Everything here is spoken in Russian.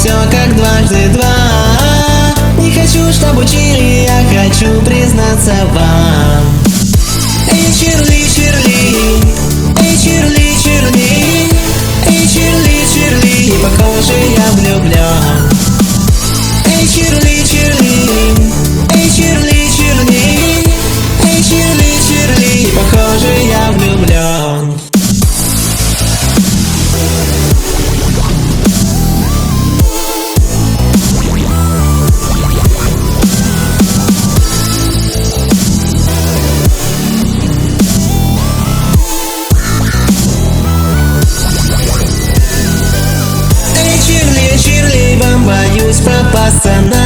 все как дважды два. Не хочу, чтоб учили, я хочу признаться вам. Эй, Чирли, Чирли, эй, Чирли, Чирли, эй, Чирли, Чирли, похоже, я влюблен. Эй, Чирли, Чирли, эй, Чирли, Чирли, эй, Чирли, Чирли, похоже, я влюблен. Боюсь попасться на